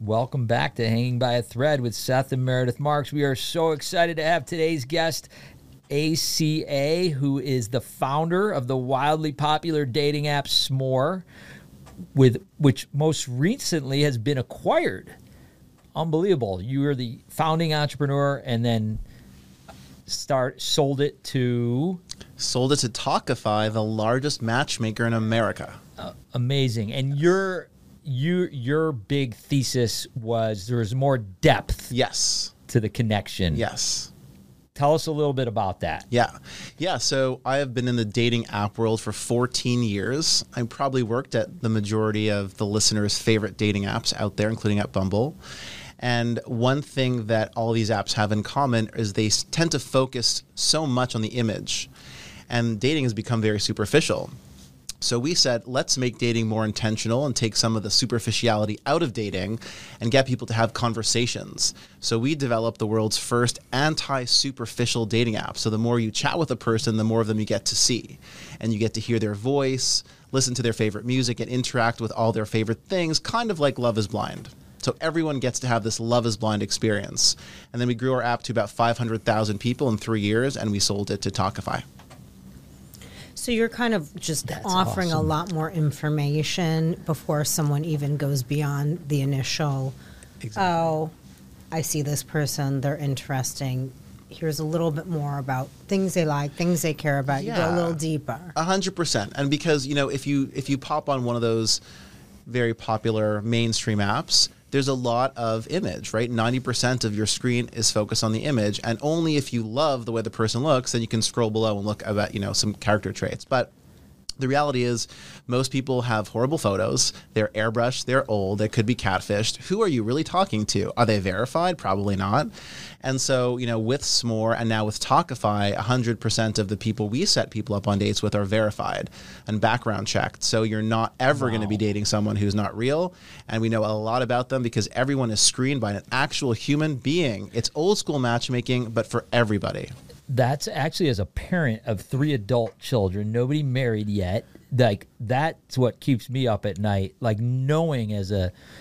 Welcome back to Hanging by a Thread with Seth and Meredith Marks. We are so excited to have today's guest, ACA, who is the founder of the wildly popular dating app S'more, which most recently has been acquired. Unbelievable. You were the founding entrepreneur and then sold it to Talkify, the largest matchmaker in America. Amazing. And your big thesis was there was more depth to the connection. Yes. Tell us a little bit about that. Yeah. So I have been in the dating app world for 14 years. I probably worked at the majority of the listeners' favorite dating apps out there, including at Bumble. And one thing that all these apps have in common is they tend to focus so much on the image. And dating has become very superficial. So we said, let's make dating more intentional and take some of the superficiality out of dating and get people to have conversations. So we developed the world's first anti-superficial dating app. So the more you chat with a person, the more of them you get to see. And you get to hear their voice, listen to their favorite music, and interact with all their favorite things, kind of like Love is Blind. So everyone gets to have this Love is Blind experience. And then we grew our app to about 500,000 people in 3 years, and we sold it to Talkify. So you're kind of just offering a lot more information before someone even goes beyond the initial, oh, I see this person, they're interesting. Here's a little bit more about things they like, things they care about. You go a little deeper. 100%. And because, if you pop on one of those very popular mainstream apps, there's a lot of image, right? 90% of your screen is focused on the image, and only if you love the way the person looks, then you can scroll below and look about, some character traits. But the reality is most people have horrible photos. They're airbrushed. They're old. They could be catfished. Who are you really talking to? Are they verified? Probably not. And so, with S'more and now with Talkify, 100% of the people we set people up on dates with are verified and background checked. So you're not ever going to be dating someone who's not real. And we know a lot about them because everyone is screened by an actual human being. It's old school matchmaking, but for everybody. That's actually, as a parent of 3 adult children, nobody married yet, like that's what keeps me up at night. Like knowing as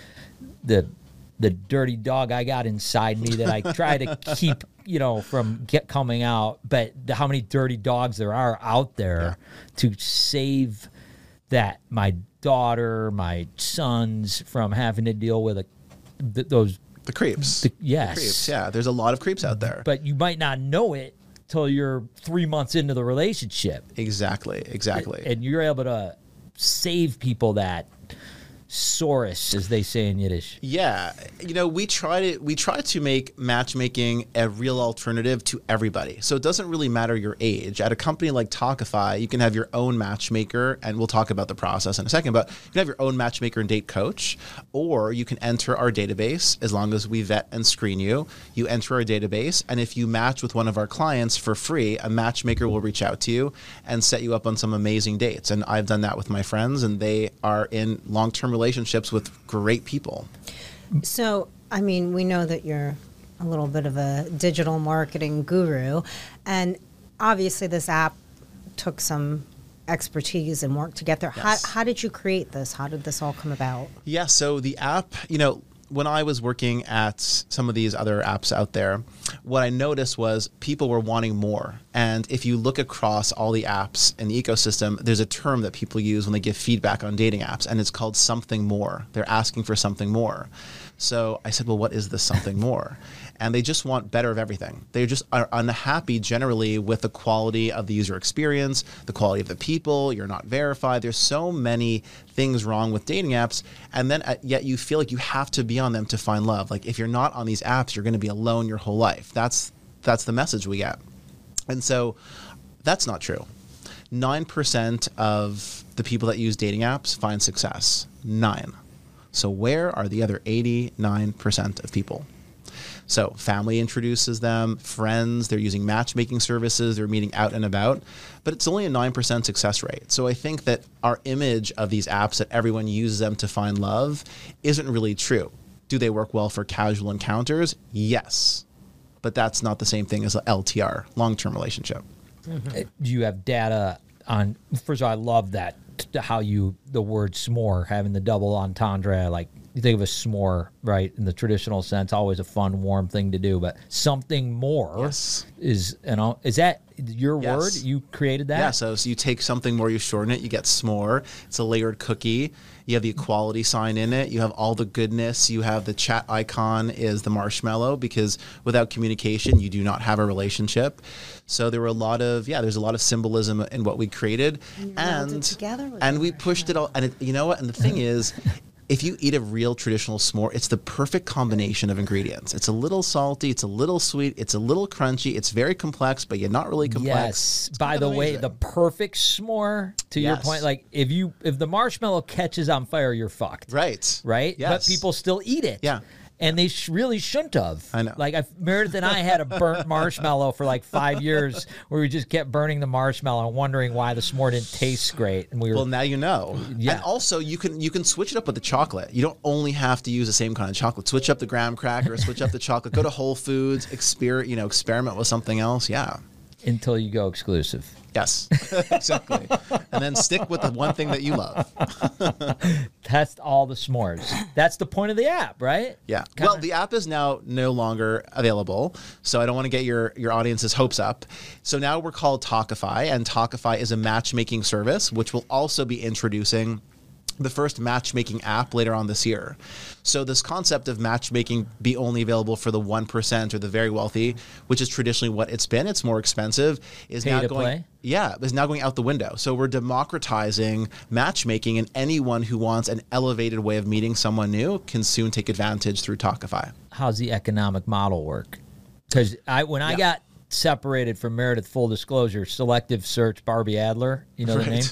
the dirty dog I got inside me that I try to keep, from coming out. But how many dirty dogs there are out there to save that my daughter, my sons from having to deal with those the creeps. Yes. The creeps, yeah. There's a lot of creeps out there. But you might not know it till you're 3 months into the relationship. Exactly. And you're able to save people that Saurus, as they say in Yiddish. Yeah. We try to make matchmaking a real alternative to everybody. So it doesn't really matter your age. At a company like Talkify, you can have your own matchmaker, and we'll talk about the process in a second, but you can have your own matchmaker and date coach, or you can enter our database as long as we vet and screen you. You enter our database, and if you match with one of our clients for free, a matchmaker will reach out to you and set you up on some amazing dates. And I've done that with my friends, and they are in long-term relationships with great people. So, we know that you're a little bit of a digital marketing guru, and obviously this app took some expertise and work to get there. Yes. How did you create this? How did this all come about? Yeah, so the app, when I was working at some of these other apps out there, what I noticed was people were wanting more. And if you look across all the apps in the ecosystem, there's a term that people use when they give feedback on dating apps, and it's called something more. They're asking for something more. So I said, well, what is this something more? And they just want better of everything. They just are unhappy generally with the quality of the user experience, the quality of the people. You're not verified. There's so many things wrong with dating apps. And then yet you feel like you have to be on them to find love. Like if you're not on these apps, you're going to be alone your whole life. That's the message we get. And so that's not true. 9% of the people that use dating apps find success. 9. So where are the other 89% of people? So family introduces them, friends, they're using matchmaking services, they're meeting out and about, but it's only a 9% success rate. So I think that our image of these apps that everyone uses them to find love isn't really true. Do they work well for casual encounters? Yes. But that's not the same thing as a LTR, long-term relationship. Mm-hmm. Do you have data on, first of all, I love that, how the word s'more, having the double entendre, like you think of a s'more, right? In the traditional sense, always a fun, warm thing to do. But something more Yes. is, is that your Yes. word? You created that? Yeah, so you take something more, you shorten it, you get s'more. It's a layered cookie. You have the equality sign in it. You have all the goodness. You have the chat icon is the marshmallow, because without communication, you do not have a relationship. So there were a lot of, there's a lot of symbolism in what we created. you melded together with And the we pushed it all. And you know what? And the thing is, if you eat a real traditional s'more, it's the perfect combination of ingredients. It's a little salty, it's a little sweet, it's a little crunchy, it's very complex, but yet not really complex. Yes. By the way, amazing. the perfect s'more, to your Yes. point, like if the marshmallow catches on fire, you're fucked. Right. Right? Yes. But people still eat it. Yeah. And they really shouldn't have. I know. Like Meredith and I had a burnt marshmallow for like 5 years, where we just kept burning the marshmallow and wondering why the s'more didn't taste great. And we were Well, now you know. Yeah. And also, you can switch it up with the chocolate. You don't only have to use the same kind of chocolate. Switch up the graham cracker, switch up the chocolate. Go to Whole Foods, experiment with something else. Yeah. until you go exclusive. Yes, exactly. And then stick with the one thing that you love. Test all the s'mores. That's the point of the app, right? Yeah. Kinda- Well, the app is now no longer available, so I don't want to get your audience's hopes up. So now we're called Talkify, and Talkify is a matchmaking service, which will also be introducing the first matchmaking app later on this year. So this concept of matchmaking be only available for the 1% or the very wealthy, which is traditionally what it's been, it's more expensive, is Pay now to going play? Yeah, is now going out the window. So we're democratizing matchmaking, and anyone who wants an elevated way of meeting someone new can soon take advantage through Talkify. How's the economic model work? Because when I Yeah. got separated from Meredith, full disclosure, Selective Search Barbie Adler, you know the name?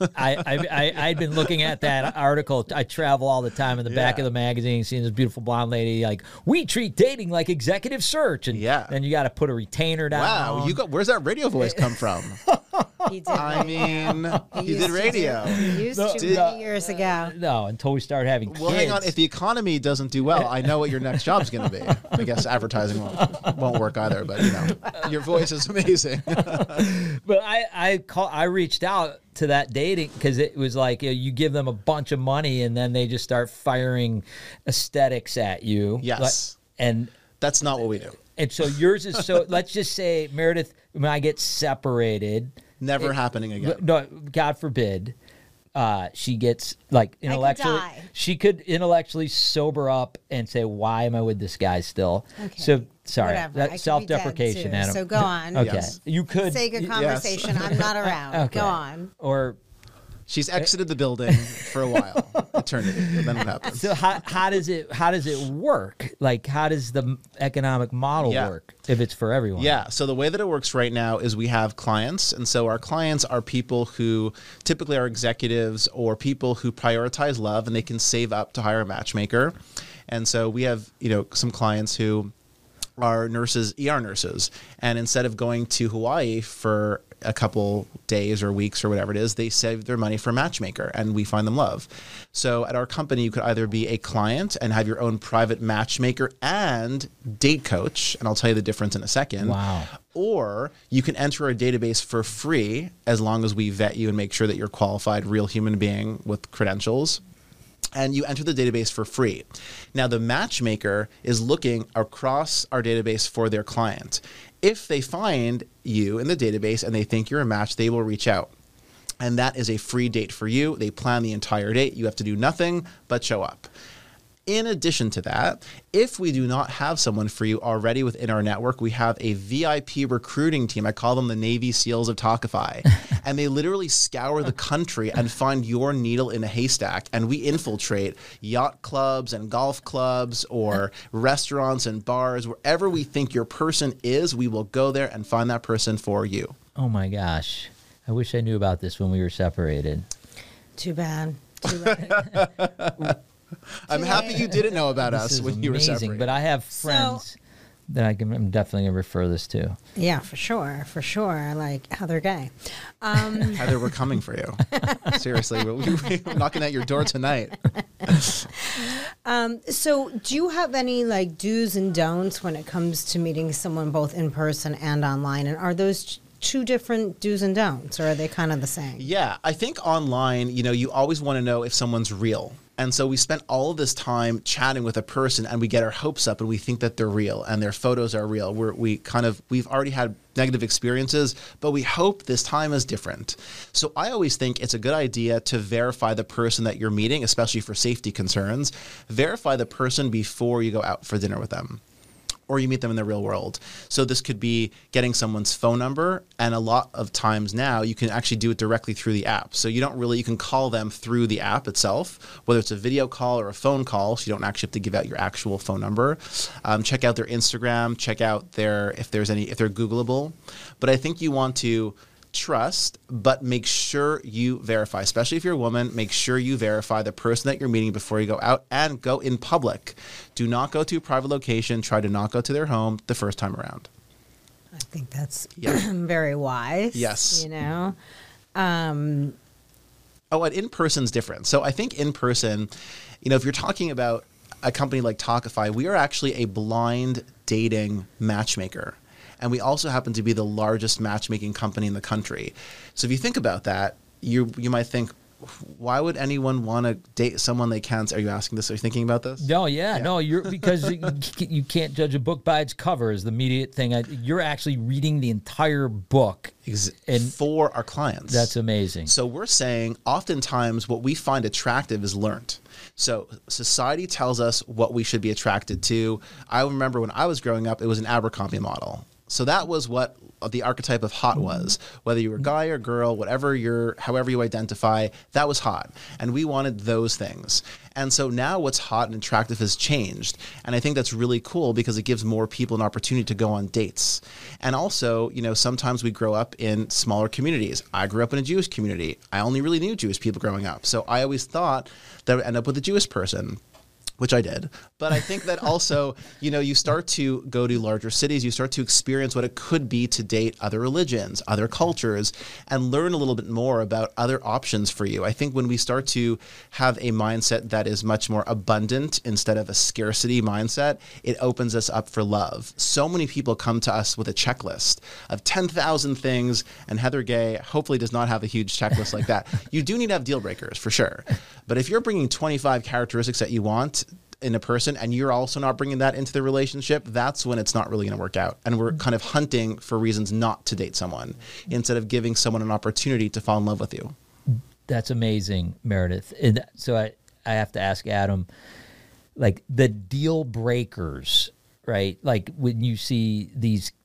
I'd been looking at that article. I travel all the time in the back of the magazine, seeing this beautiful blonde lady like, we treat dating like executive search. And then you got to put a retainer down. Wow, where's that radio voice come from? He did. I mean, you did radio. He used to many years ago. No, until we start having kids. Well, hang on. If the economy doesn't do well, I know what your next job's going to be. I guess advertising won't work either, but your voice is amazing. But I reached out to that dating because it was like you give them a bunch of money and then they just start firing aesthetics at you. Yes. And that's not what we do. And so yours is let's just say, Meredith, when I get separated. Never happening again. No, God forbid. She gets like intellectually. She could intellectually sober up and say, "Why am I with this guy still?" Okay. So sorry, Whatever. I that's could self-deprecation, be dead, too, Adam. so go on. Okay, Yes. you could. Sake of conversation. I'm not around. Okay. Go on. Or She's exited the building for a while, eternity. Then what happens? so how does it work? Like how does the economic model work if it's for everyone? Yeah. So the way that it works right now is we have clients. And so our clients are people who typically are executives or people who prioritize love, and they can save up to hire a matchmaker. And so we have, some clients who are nurses, ER nurses. And instead of going to Hawaii for a couple days or weeks or whatever it is, they save their money for a matchmaker, and we find them love. So at our company, you could either be a client and have your own private matchmaker and date coach, and I'll tell you the difference in a second. Wow. Or you can enter our database for free as long as we vet you and make sure that you're a qualified real human being with credentials. And you enter the database for free. Now, the matchmaker is looking across our database for their client. If they find you in the database and they think you're a match, they will reach out. And that is a free date for you. They plan the entire date. You have to do nothing but show up. In addition to that, if we do not have someone for you already within our network, we have a VIP recruiting team. I call them the Navy SEALs of Talkify. And they literally scour the country and find your needle in a haystack. And we infiltrate yacht clubs and golf clubs or restaurants and bars. Wherever we think your person is, we will go there and find that person for you. Oh my gosh, I wish I knew about this when we were separated. Too bad. Too late. I'm happy you didn't know about us when you were separated. But I have friends that I'm definitely going to refer this to. Yeah, for sure. For sure. Like Heather Gay. Heather, we're coming for you. Seriously, we're knocking at your door tonight. So do you have any like do's and don'ts when it comes to meeting someone both in person and online? And are those two different do's and don'ts, or are they kind of the same? Yeah, I think online, you always want to know if someone's real. And so we spent all of this time chatting with a person, and we get our hopes up and we think that they're real and their photos are real. We've already had negative experiences, but we hope this time is different. So I always think it's a good idea to verify the person that you're meeting, especially for safety concerns. Verify the person before you go out for dinner with them, or you meet them in the real world. So this could be getting someone's phone number, and a lot of times now you can actually do it directly through the app. So you can call them through the app itself, whether it's a video call or a phone call, so you don't actually have to give out your actual phone number. Check out their Instagram, check out if they're Googleable. But I think you want to trust, but make sure you verify, especially if you're a woman, make sure you verify the person that you're meeting before you go out, and go in public. Do not go to a private location. Try to not go to their home the first time around. I think that's very wise. Yes. And in-person's different. So I think in-person, if you're talking about a company like Talkify, we are actually a blind dating matchmaker. And we also happen to be the largest matchmaking company in the country. So if you think about that, you might think, why would anyone want to date someone they can't? Are you asking this? Are you thinking about this? No, no, because you can't judge a book by its cover is the immediate thing. You're actually reading the entire book. And for our clients. That's amazing. So we're saying oftentimes what we find attractive is learned. So society tells us what we should be attracted to. I remember when I was growing up, it was an Abercrombie model. So that was what the archetype of hot was. Whether you were a guy or girl, however you identify, that was hot. And we wanted those things. And so now what's hot and attractive has changed. And I think that's really cool because it gives more people an opportunity to go on dates. And also, sometimes we grow up in smaller communities. I grew up in a Jewish community. I only really knew Jewish people growing up. So I always thought that I would end up with a Jewish person, which I did. But I think that also, you start to go to larger cities, you start to experience what it could be to date other religions, other cultures, and learn a little bit more about other options for you. I think when we start to have a mindset that is much more abundant instead of a scarcity mindset, it opens us up for love. So many people come to us with a checklist of 10,000 things, and Heather Gay hopefully does not have a huge checklist like that. You do need to have deal breakers, for sure. But if you're bringing 25 characteristics that you want in a person, and you're also not bringing that into the relationship, that's when it's not really going to work out. And we're kind of hunting for reasons not to date someone instead of giving someone an opportunity to fall in love with you. That's amazing, Meredith. And so I have to ask Adam, like the deal breakers, right? Like when you see these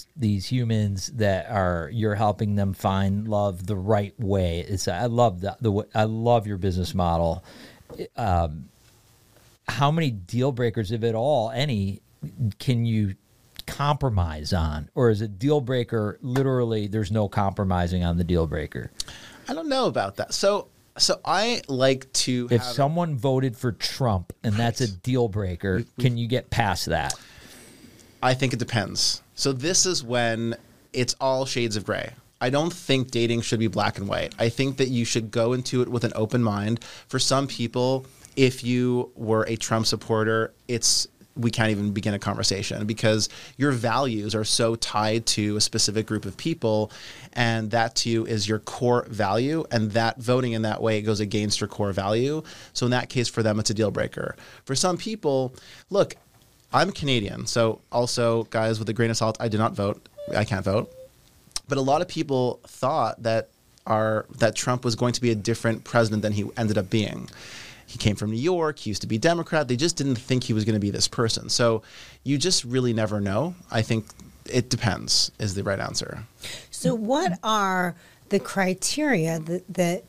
humans that you're helping them find love the right way. I love I love your business model. How many deal breakers, if at all, any, can you compromise on? Or is a deal breaker literally there's no compromising on the deal breaker? I don't know about that. So I like to If someone voted for Trump and that's a deal breaker, can you get past that? I think it depends. So this is when it's all shades of gray. I don't think dating should be black and white. I think that you should go into it with an open mind. For some people, if you were a Trump supporter, we can't even begin a conversation because your values are so tied to a specific group of people, and that to you is your core value, and that voting in that way goes against your core value. So in that case, for them, it's a deal breaker. For some people, look, I'm Canadian, so also, guys, with a grain of salt, I did not vote. I can't vote. But a lot of people thought that Trump was going to be a different president than he ended up being. He came from New York. He used to be Democrat. They just didn't think he was going to be this person. So you just really never know. I think it depends is the right answer. So what are the criteria that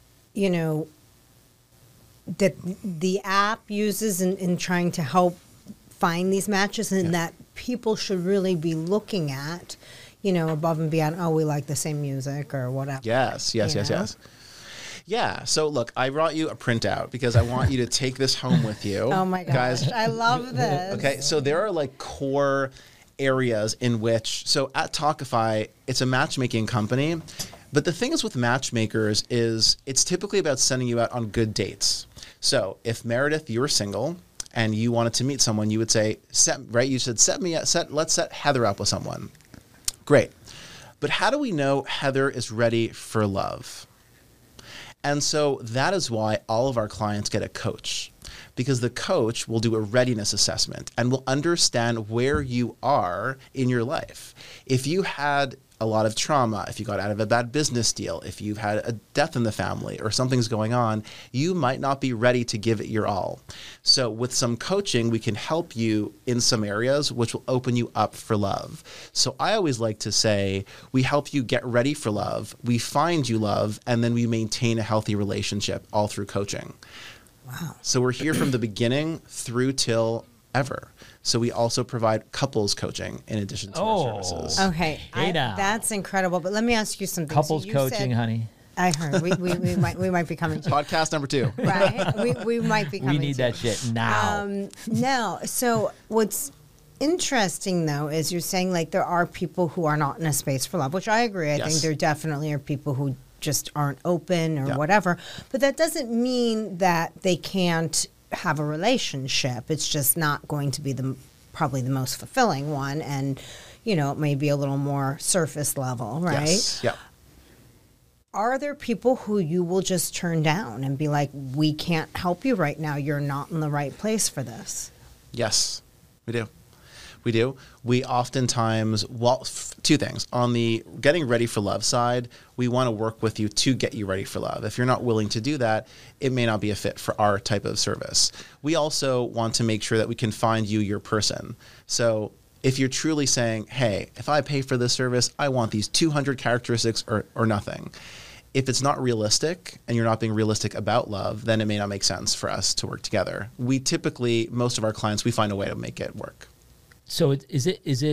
the app uses in trying to help find these matches and that people should really be looking at, above and beyond, we like the same music or whatever. Yes. Yeah. So look, I brought you a printout because I want you to take this home with you. Oh my gosh, guys. I love this. Okay. So there are like core areas in which, so at Talkify, it's a matchmaking company. But the thing is with matchmakers is it's typically about sending you out on good dates. So if Meredith, you were single and you wanted to meet someone, you would say, you said, let's set Heather up with someone. Great. But how do we know Heather is ready for love? And so that is why all of our clients get a coach, because the coach will do a readiness assessment and will understand where you are in your life. If you had a lot of trauma, if you got out of a bad business deal, if you've had a death in the family or something's going on, you might not be ready to give it your all. So with some coaching, we can help you in some areas which will open you up for love. So I always like to say, we help you get ready for love, we find you love, and then we maintain a healthy relationship all through coaching. Wow. So we're here from the beginning through till ever. So we also provide couples coaching in addition to our services. Okay, Hey now. that's incredible. But let me ask you something. Couples So you coaching, said- honey. I heard we might be coming to Podcast number 2. right. We might be coming. We need to that shit now. No. So what's interesting though is you're saying like there are people who are not in a space for love, which I agree. I Yes. think there definitely are people who just aren't open or Yeah. whatever. But that doesn't mean that they can't have a relationship. It's just not going to be probably the most fulfilling one, and it may be a little more surface level, right? Yes. Yeah. Are there people who you will just turn down and be like, we can't help you right now, you're not in the right place for this? Yes, we do. We do. We oftentimes, two things. On the getting ready for love side, we want to work with you to get you ready for love. If you're not willing to do that, it may not be a fit for our type of service. We also want to make sure that we can find you your person. So if you're truly saying, hey, if I pay for this service, I want these 200 characteristics or nothing. If it's not realistic and you're not being realistic about love, then it may not make sense for us to work together. We typically, most of our clients, we find a way to make it work. So if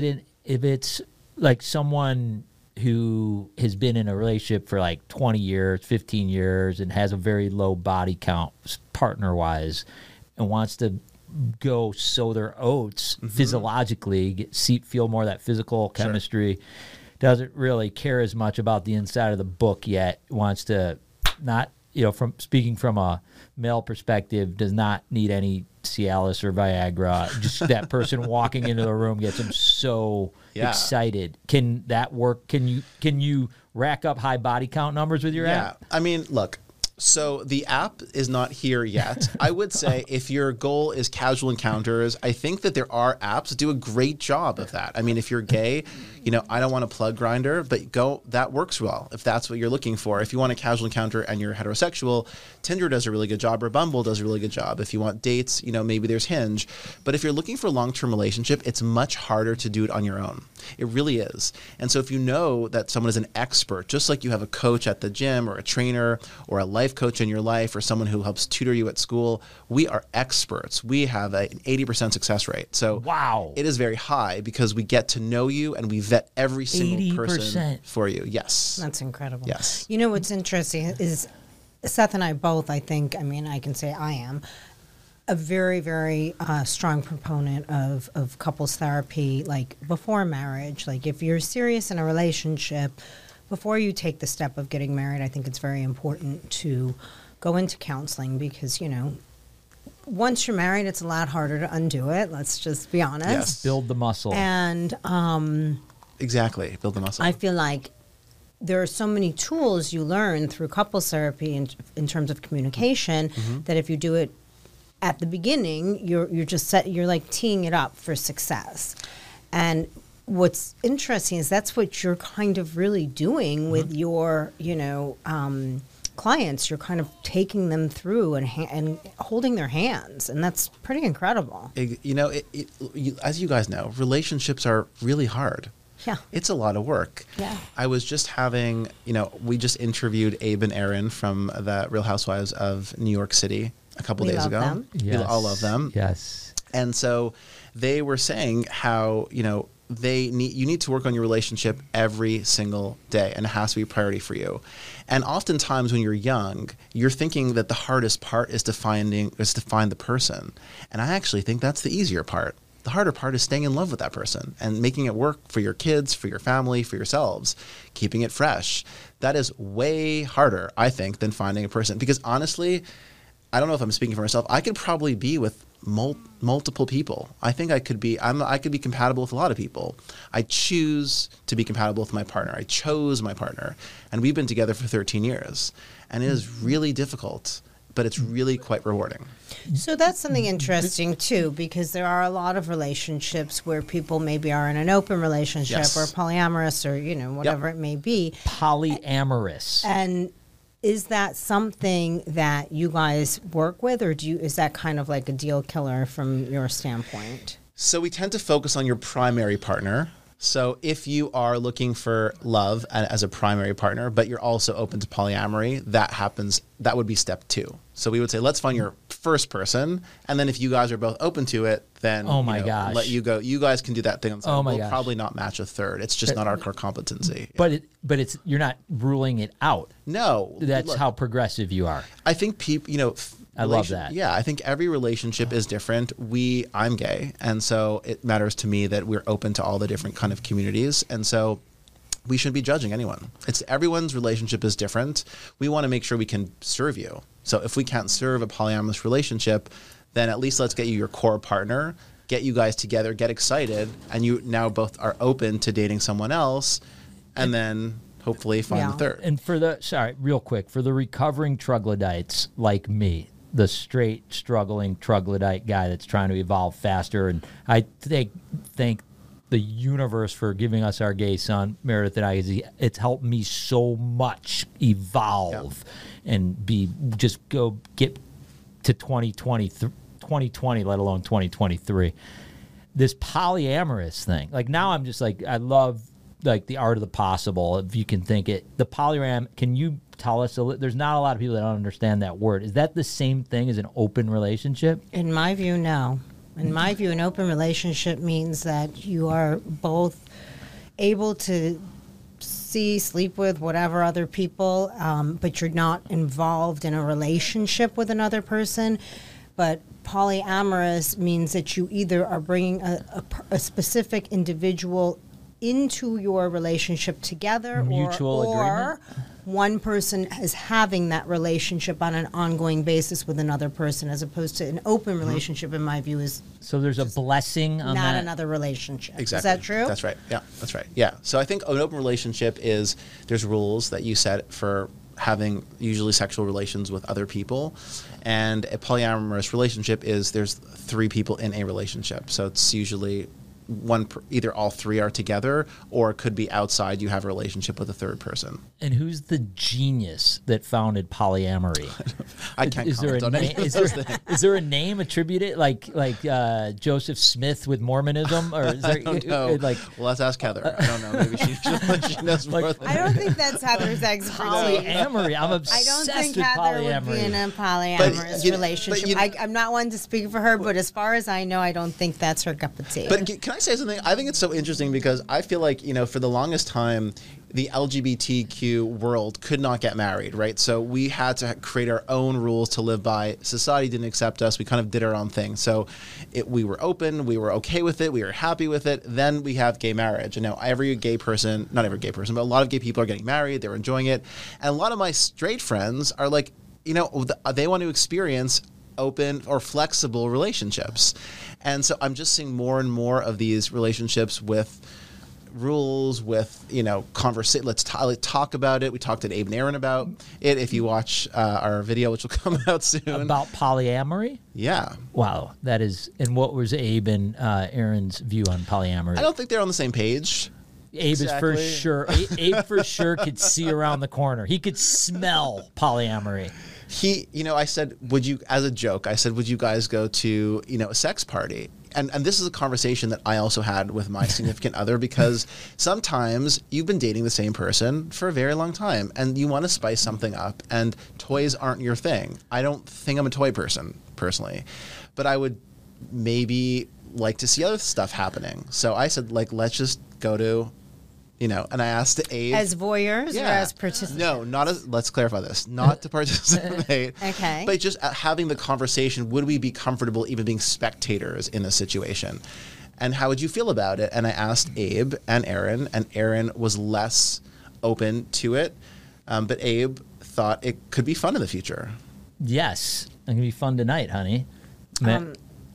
it's like someone who has been in a relationship for like 20 years, 15 years, and has a very low body count partner-wise and wants to go sow their oats physiologically, feel more of that physical chemistry, doesn't really care as much about the inside of the book yet, wants to not, from speaking from a male perspective, does not need any Cialis or Viagra. Just that person walking into the room gets them so excited. Can that work? Can you rack up high body count numbers with your app? I mean, look, so the app is not here yet. I would say if your goal is casual encounters, I think that there are apps that do a great job of that. I mean, if you're gay, I don't want to plug Grindr, but that works well if that's what you're looking for. If you want a casual encounter and you're heterosexual, Tinder does a really good job, or Bumble does a really good job. If you want dates, maybe there's Hinge. But if you're looking for a long-term relationship, it's much harder to do it on your own. It really is. And so if you know that someone is an expert, just like you have a coach at the gym or a trainer or a life coach in your life or someone who helps tutor you at school, we are experts. We have an 80% success rate. So Wow. It is very high because we get to know you and we vet every single 80%. person for you. Yes. That's incredible. Yes. What's interesting is Seth and I both, I think, I can say I am a very, very strong proponent of couples therapy, like before marriage. Like if you're serious in a relationship, before you take the step of getting married, I think it's very important to go into counseling because, once you're married, it's a lot harder to undo it. Let's just be honest. Yes. Build the muscle. And Exactly. Build the muscle. I feel like there are so many tools you learn through couples therapy in terms of communication that if you do it at the beginning, you're like teeing it up for success. And what's interesting is that's what you're kind of really doing with your, clients. You're kind of taking them through and holding their hands, and that's pretty incredible. As you guys know, relationships are really hard. Yeah. It's a lot of work. Yeah. I was just having, we just interviewed Abe and Erin from the Real Housewives of New York City a couple We days love ago. them. We all love them. Yes. And so they were saying how, you need to work on your relationship every single day, and it has to be a priority for you. And oftentimes when you're young, you're thinking that the hardest part is to find the person. And I actually think that's the easier part. The harder part is staying in love with that person and making it work for your kids, for your family, for yourselves, keeping it fresh. That is way harder, I think, than finding a person. Because honestly, I don't know if I'm speaking for myself, I could probably be with multiple people. I think I could be compatible with a lot of people. I choose to be compatible with my partner. I chose my partner, and we've been together for 13 years, and it is really difficult, but it's really quite rewarding. So that's something interesting too, because there are a lot of relationships where people maybe are in an open relationship or polyamorous or, whatever it may be. Polyamorous. And is that something that you guys work with, or is that kind of like a deal killer from your standpoint? So we tend to focus on your primary partner. So if you are looking for love as a primary partner, but you're also open to polyamory, that would be step 2. So we would say, let's find your first person. And then if you guys are both open to it, then gosh, let you go. You guys can do that thing on side. We'll gosh. probably not match a third. It's just not our core competency. But it's you're not ruling it out. No. That's how progressive you are. I think people, I love that. Yeah, I think every relationship is different. I'm gay, and so it matters to me that we're open to all the different kind of communities, and so we shouldn't be judging anyone. Everyone's relationship is different. We want to make sure we can serve you. So if we can't serve a polyamorous relationship, then at least let's get you your core partner, get you guys together, get excited, and you now both are open to dating someone else, and then hopefully find the third. And for the recovering troglodytes like me, the straight struggling troglodyte guy that's trying to evolve faster, and I thank the universe for giving us our gay son, Meredith and I. It's helped me so much evolve and go get to 2020, let alone 2023. This polyamorous thing, like now I'm just like, I love like the art of the possible. If you can think it, the polyam. Can you tell us? There's not a lot of people that don't understand that word. Is that the same thing as an open relationship? In my view, no. In my view, an open relationship means that you are both able to sleep with whatever other people, but you're not involved in a relationship with another person. But polyamorous means that you either are bringing a specific individual into your relationship together, mutual agreement. One person is having that relationship on an ongoing basis with another person, as opposed to an open relationship, in my view, is so there's a blessing on not that. Another relationship. Exactly. Is that true? That's right. Yeah, that's right. Yeah. So I think an open relationship there's rules that you set for having usually sexual relations with other people, and a polyamorous relationship there's 3 people in a relationship. So it's usually either all 3 are together, or it could be outside. You have a relationship with a third person. And who's the genius that founded polyamory? I can't comment on any of those things. Is there a name attributed, like Joseph Smith with Mormonism, or is there? I don't know. Well, let's ask Heather. I don't know. Maybe she knows more. I don't think that's Heather's expertise. Polyamory. I'm obsessed I don't think with Heather polyamory. would be in a polyamorous relationship. I'm not one to speak for her, but as far as I know, I don't think that's her cup of tea. But can I say something? I think it's so interesting because I feel like, for the longest time, the LGBTQ world could not get married, right? So we had to create our own rules to live by. Society didn't accept us. We kind of did our own thing. So we were open. We were okay with it. We were happy with it. Then we have gay marriage. And now not every gay person, but a lot of gay people are getting married. They're enjoying it. And a lot of my straight friends are like, they want to experience open or flexible relationships. And so I'm just seeing more and more of these relationships with rules, with conversation. Let's talk about it. We talked to Abe and Aaron about it. If you watch our video, which will come out soon, about polyamory. Yeah. Wow, that is. And what was Abe and Aaron's view on polyamory? I don't think they're on the same page. Abe is for sure. Abe for sure could see around the corner. He could smell polyamory. I said, as a joke, would you guys go to, a sex party? And this is a conversation that I also had with my significant other, because sometimes you've been dating the same person for a very long time and you want to spice something up, and toys aren't your thing. I don't think I'm a toy person personally, but I would maybe like to see other stuff happening. So I said, let's just go to, and I asked Abe. As voyeurs or as participants? No, let's clarify this. Not to participate. Okay. But just having the conversation, would we be comfortable even being spectators in a situation? And how would you feel about it? And I asked Abe and Aaron was less open to it. But Abe thought it could be fun in the future. Yes. It's going to be fun tonight, honey.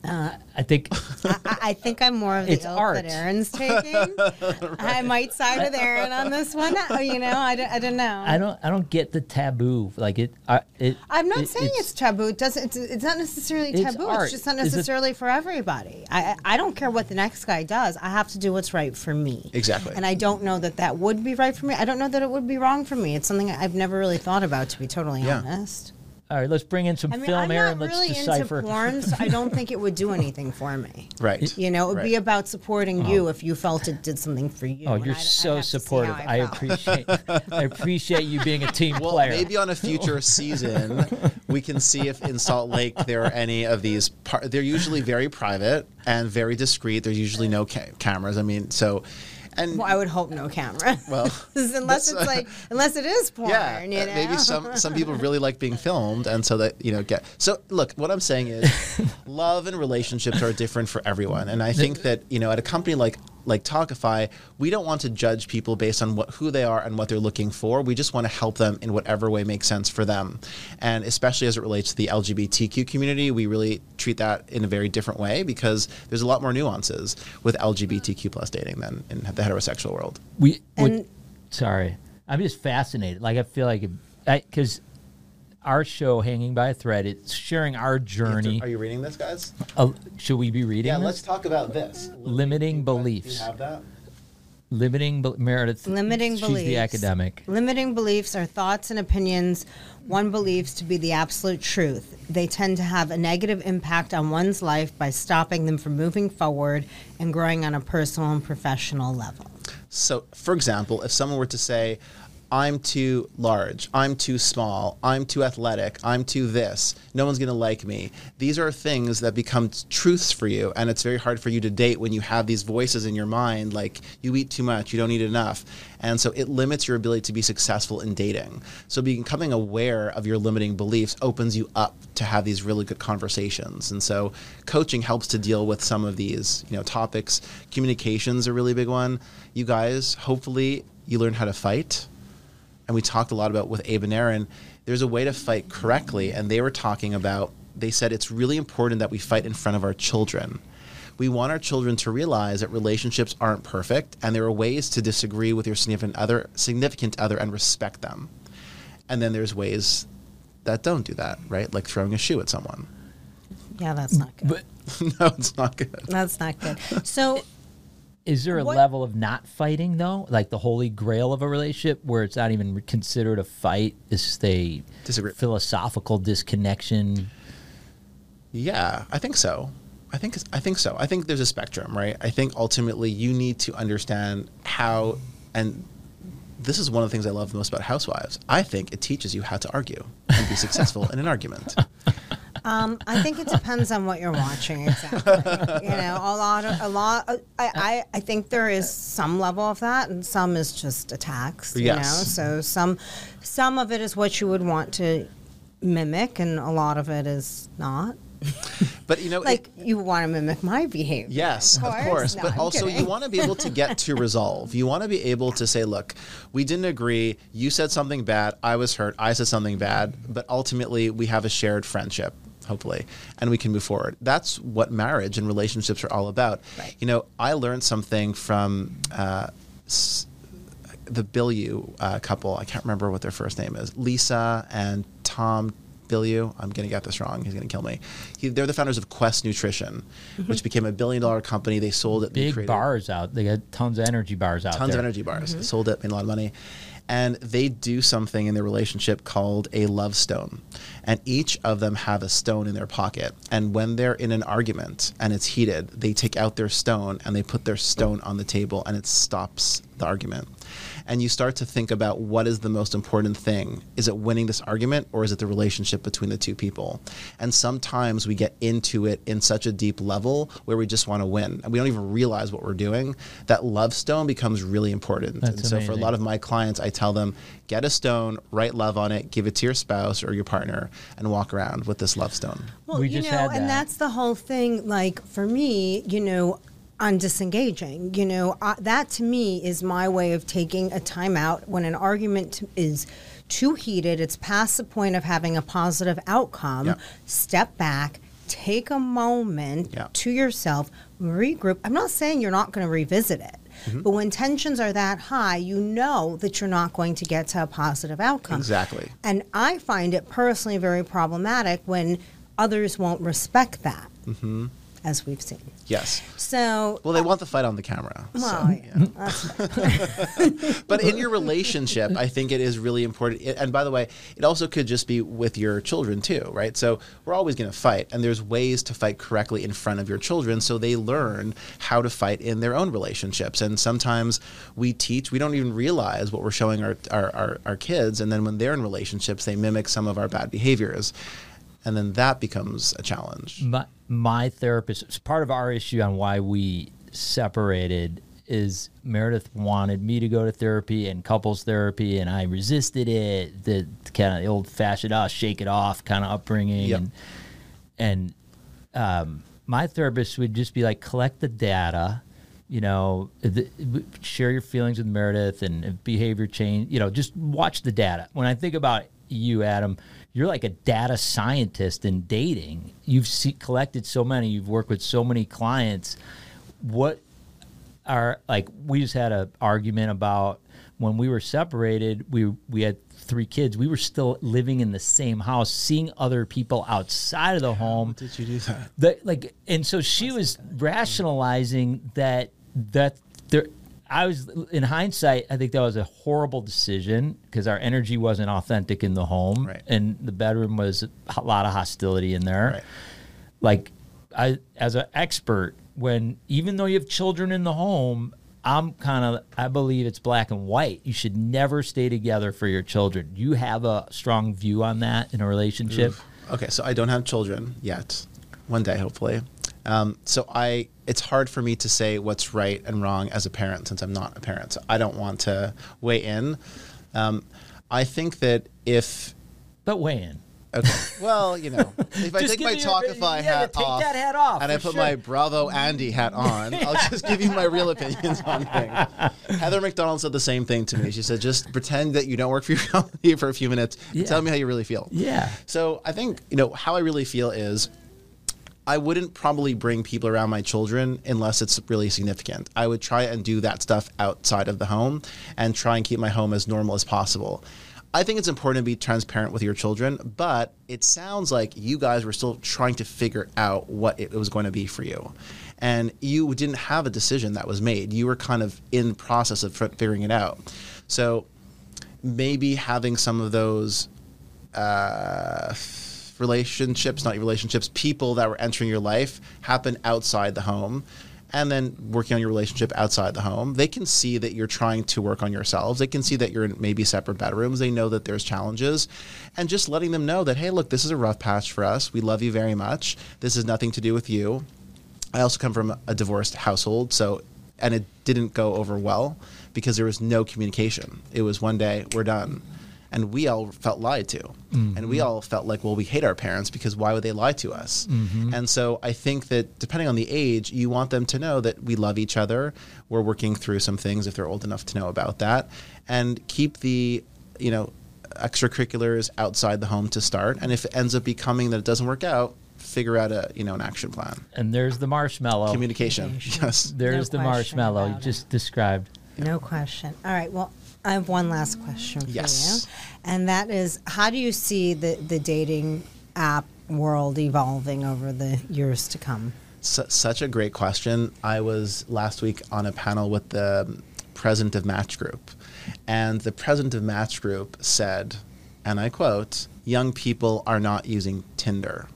I think I think I'm more of the It's ilk art. that Aaron's taking. I might side with Aaron on this one. You know, I don't know. I don't get the taboo. Like it. I'm not saying it's taboo. It doesn't. It's not necessarily It's taboo. art. It's just not Is it- necessarily for everybody. I don't care what the next guy does. I have to do what's right for me. Exactly. And I don't know that would be right for me. I don't know that it would be wrong for me. It's something I've never really thought about, to be totally Yeah. honest. All right, let's bring in some I mean, film, I'm Aaron. not Let's really decipher. into porn, so I don't think it would do anything for me. Right. You know, it would be Right. about supporting you if you felt it did something for you. Oh, and you're I'd so have to see supportive. how I felt. appreciate. I appreciate you being a team Well, player. maybe on a future season, we can see if in Salt Lake there are any of these. They're usually very private and very discreet. There's usually no cameras. I mean, so. And Well, I would hope no camera. Well, unless that's- unless it is porn. yeah, you know? maybe some people really like being filmed, and so that get. So look, what I'm saying is, love and relationships are different for everyone, and I think that at a company like Talkify, we don't want to judge people based on who they are and what they're looking for. We just want to help them in whatever way makes sense for them, and especially as it relates to the LGBTQ community, we really treat that in a very different way because there's a lot more nuances with LGBTQ plus dating than in the heterosexual world. Sorry, I'm just fascinated. Like I feel like because our show, Hanging by a Thread, it's sharing our journey. Are you reading this, guys? Should we be reading? Yeah, this? let's talk about this. Limiting Do beliefs. you have that? Meredith. Limiting she's beliefs. the academic. Limiting beliefs are thoughts and opinions one believes to be the absolute truth. They tend to have a negative impact on one's life by stopping them from moving forward and growing on a personal and professional level. So, for example, if someone were to say, I'm too large, I'm too small, I'm too athletic, I'm too this, no one's going to like me. These are things that become truths for you, and it's very hard for you to date when you have these voices in your mind like you eat too much, you don't eat enough. And so it limits your ability to be successful in dating. So becoming aware of your limiting beliefs opens you up to have these really good conversations. And so coaching helps to deal with some of these, topics. Communication's a really big one. You guys, hopefully you learn how to fight. And we talked a lot about with Abe and Aaron, there's a way to fight correctly. And they were talking about, they said it's really important that we fight in front of our children. We want our children to realize that relationships aren't perfect and there are ways to disagree with your significant other and respect them. And then there's ways that don't do that, right? Like throwing a shoe at someone. Yeah, that's not good. But No, it's not good. That's not good. So is there a What- level of not fighting though, like the holy grail of a relationship, where it's not even considered a fight? It's just a Disagree. philosophical disconnection. Yeah, I think so. I think so. I think there's a spectrum, right? I think ultimately you need to understand how, and this is one of the things I love the most about Housewives. I think it teaches you how to argue and be successful in an argument. I think it depends on what you're watching exactly. I think there is some level of that, and some is just attacks. Yes. So some of it is what you would want to mimic, and a lot of it is not. But Like you want to mimic my behavior. Yes, of course. No, But I'm also kidding. you want to be able to get to resolve. You want to be able to say, look, we didn't agree. You said something bad. I was hurt. I said something bad. But ultimately we have a shared friendship, hopefully, and we can move forward. That's what marriage and relationships are all about. Right. I learned something from the Bilyeu couple. I can't remember what their first name is. Lisa and Tom Bilyeu. I'm going to get this wrong. He's going to kill me. They're the founders of Quest Nutrition, which became $1 billion company. They sold it. They Big created bars out. They got tons of energy bars out tons there. of energy bars. They sold it, made a lot of money. And they do something in their relationship called a love stone. And each of them have a stone in their pocket. And when they're in an argument and it's heated, they take out their stone and they put their stone on the table and it stops the argument. And you start to think about what is the most important thing. Is it winning this argument or is it the relationship between the two people? And sometimes we get into it in such a deep level where we just want to win. And we don't even realize what we're doing. That love stone becomes really important. That's and so for a amazing. lot of my clients, I tell them, get a stone, write love on it, give it to your spouse or your partner, and walk around with this love stone. Well, We just had that. and that's the whole thing. Like for me, on disengaging, that to me is my way of taking a time out when an argument is too heated. It's past the point of having a positive outcome. Yeah. Step back, take a moment to yourself, regroup. I'm not saying you're not going to revisit it. But when tensions are that high, you know that you're not going to get to a positive outcome. Exactly. And I find it personally very problematic when others won't respect that, as we've seen. Yes. So, well, they want the fight on the camera. Well, But in your relationship, I think it is really important. And by the way, it also could just be with your children too, right? So we're always going to fight, and there's ways to fight correctly in front of your children so they learn how to fight in their own relationships. And sometimes we don't even realize what we're showing our kids, and then when they're in relationships, they mimic some of our bad behaviors. And then that becomes a challenge. My therapist, part of our issue on why we separated is Meredith wanted me to go to therapy and couples therapy, and I resisted it. The kind of the old-fashioned, shake it off kind of upbringing. Yep. And my therapist would just be like, collect the data, share your feelings with Meredith and behavior change, just watch the data. When I think about you, Adam, you're like a data scientist in dating. You've collected so many. You've worked with so many clients. What are, like, we just had an argument about when we were separated, we had 3 kids. We were still living in the same house, seeing other people outside of the home. How did you do that? And so she was rationalizing that there. I was, in hindsight, I think that was a horrible decision because our energy wasn't authentic in the home, right. And the bedroom was a lot of hostility in there. Right. Like, as an expert, even though you have children in the home, I believe it's black and white. You should never stay together for your children. Do you have a strong view on that in a relationship? Oof. Okay, so I don't have children yet. One day, hopefully. It's hard for me to say what's right and wrong as a parent since I'm not a parent. So I don't want to weigh in. I think that But weigh in. Okay. Well, if I take my Talkify hat off, that hat off and I put my Bravo Andy hat on, I'll just give you my real opinions on things. Heather McDonald said the same thing to me. She said, just pretend that you don't work for your company for a few minutes and tell me how you really feel. Yeah. So I think, how I really feel is I wouldn't probably bring people around my children unless it's really significant. I would try and do that stuff outside of the home and try and keep my home as normal as possible. I think it's important to be transparent with your children, but it sounds like you guys were still trying to figure out what it was going to be for you. And you didn't have a decision that was made. You were kind of in the process of figuring it out. So maybe having some of those people that were entering your life happen outside the home, and then working on your relationship outside the home. They can see that you're trying to work on yourselves. They can see that you're in maybe separate bedrooms. They know that there's challenges, and just letting them know that, hey, look, this is a rough patch for us. We love you very much. This has nothing to do with you. I also come from a divorced household, and it didn't go over well because there was no communication. It was one day, we're done. And we all felt lied to. Mm-hmm. And we all felt like, well, we hate our parents because why would they lie to us? Mm-hmm. And so I think that depending on the age, you want them to know that we love each other. We're working through some things if they're old enough to know about that. And keep the, extracurriculars outside the home to start. And if it ends up becoming that it doesn't work out, figure out an action plan. And there's the marshmallow. Communication. Yes. There's the marshmallow you just described. No question. All right. Well, I have one last question for you. And that is, how do you see the dating app world evolving over the years to come? Such a great question. I was last week on a panel with the president of Match Group. And the president of Match Group said, and I quote, "Young people are not using Tinder."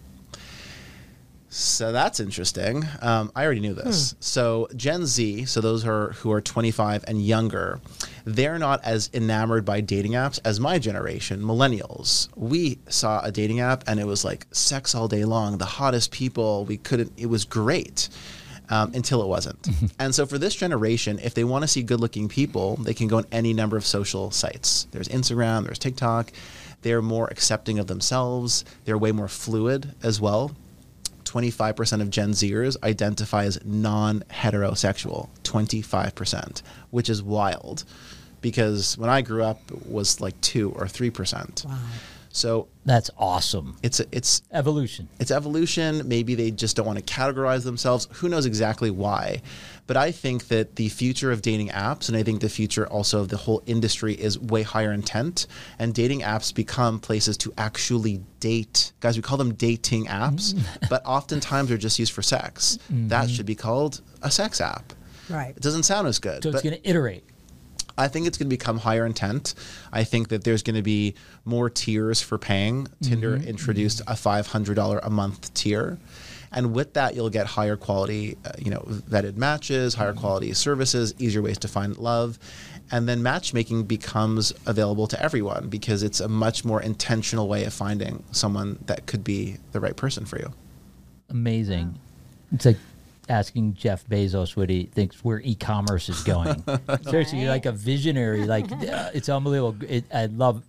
So that's interesting. I already knew this. So Gen Z, so those who are 25 and younger, they're not as enamored by dating apps as my generation, millennials. We saw a dating app and it was like sex all day long, the hottest people. It was great until it wasn't. And so for this generation, if they want to see good looking people, they can go on any number of social sites. There's Instagram, there's TikTok. They're more accepting of themselves. They're way more fluid as well. 25% of Gen Zers identify as non-heterosexual, 25%, which is wild because when I grew up, it was like 2 or 3%. Wow. So That's awesome. it's Evolution. It's evolution. Maybe they just don't want to categorize themselves. Who knows exactly why? But I think that the future of dating apps, and I think the future also of the whole industry, is way higher intent. And dating apps become places to actually date. Guys, we call them dating apps, but oftentimes they're just used for sex. That should be called a sex app. Right. It doesn't sound as good. So it's but going to iterate. I think it's going to become higher intent. I think that there's going to be more tiers for paying. Tinder introduced a $500 a month tier. And with that, you'll get higher quality, vetted matches, higher quality services, easier ways to find love. And then matchmaking becomes available to everyone because it's a much more intentional way of finding someone that could be the right person for you. Amazing. It's like asking Jeff Bezos what he thinks where e-commerce is going. Seriously, you're like a visionary. Like it's unbelievable. I love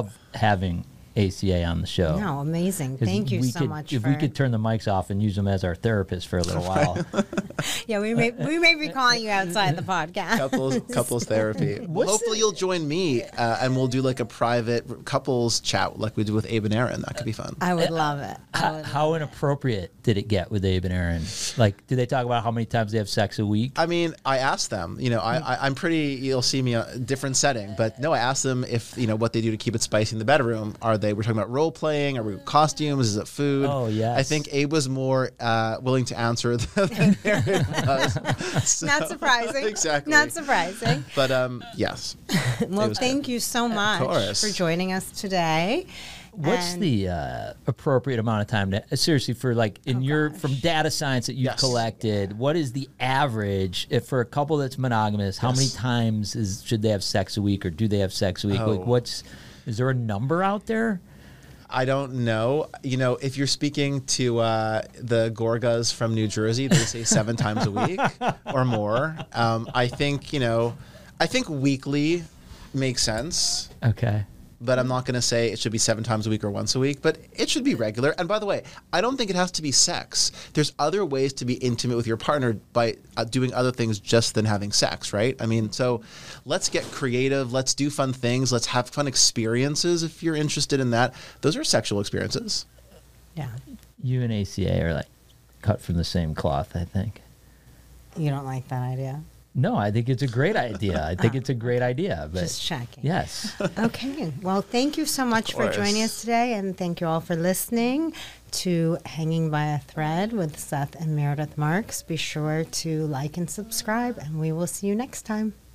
having ACA on the show. No, amazing. Thank you so much. If we could turn the mics off and use them as our therapist for a little while. Yeah, we may be calling you outside the podcast. Couples therapy. Hopefully you'll join me and we'll do like a private couples chat like we do with Abe and Aaron. That could be fun. I would love it. How inappropriate did it get with Abe and Aaron? Like, did they talk about how many times they have sex a week? I mean, I asked them, I'm pretty, you'll see me in a different setting, but no, I asked them if, what they do to keep it spicy in the bedroom. We're talking about role playing? Are we costumes? Is it food? Oh, yes. I think Abe was more willing to answer than Aaron was. So, Not surprising. Exactly. Not surprising. But yes. Well, thank you so much for joining us today. What's the appropriate amount of time to seriously for like from data science that you've collected? What is the average if for a couple that's monogamous? How many times should they have sex a week, or do they have sex a week? Like, is there a number out there? I don't know. If you're speaking to the Gorgas from New Jersey, they say 7 times a week or more. I think weekly makes sense. Okay. But I'm not going to say it should be 7 times a week or once a week, but it should be regular. And by the way, I don't think it has to be sex. There's other ways to be intimate with your partner by doing other things just than having sex, right? I mean, so let's get creative. Let's do fun things. Let's have fun experiences if you're interested in that. Those are sexual experiences. Yeah. You and ACA are like cut from the same cloth, I think. You don't like that idea? No, I think it's a great idea. I think it's a great idea. But just checking. Yes. Okay. Well, thank you so much for joining us today, and thank you all for listening to Hanging by a Thread with Seth and Meredith Marks. Be sure to like and subscribe, and we will see you next time.